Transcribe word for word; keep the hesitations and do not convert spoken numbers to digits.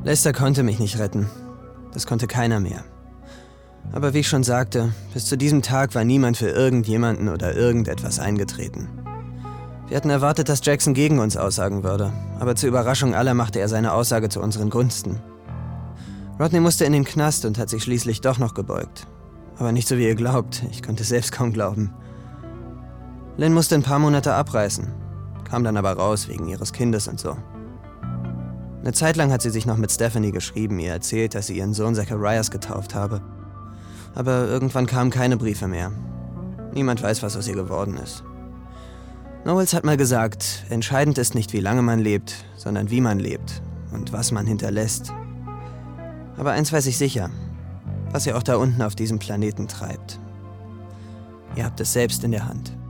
Lester konnte mich nicht retten. Das konnte keiner mehr. Aber wie ich schon sagte, bis zu diesem Tag war niemand für irgendjemanden oder irgendetwas eingetreten. Wir hatten erwartet, dass Jackson gegen uns aussagen würde, aber zur Überraschung aller machte er seine Aussage zu unseren Gunsten. Rodney musste in den Knast und hat sich schließlich doch noch gebeugt. Aber nicht so wie ihr glaubt, ich konnte es selbst kaum glauben. Lynn musste ein paar Monate abreißen, kam dann aber raus wegen ihres Kindes und so. Eine Zeit lang hat sie sich noch mit Stephanie geschrieben, ihr erzählt, dass sie ihren Sohn Zacharias getauft habe. Aber irgendwann kamen keine Briefe mehr. Niemand weiß, was aus ihr geworden ist. Knowles hat mal gesagt, entscheidend ist nicht, wie lange man lebt, sondern wie man lebt und was man hinterlässt. Aber eins weiß ich sicher, was ihr auch da unten auf diesem Planeten treibt. Ihr habt es selbst in der Hand.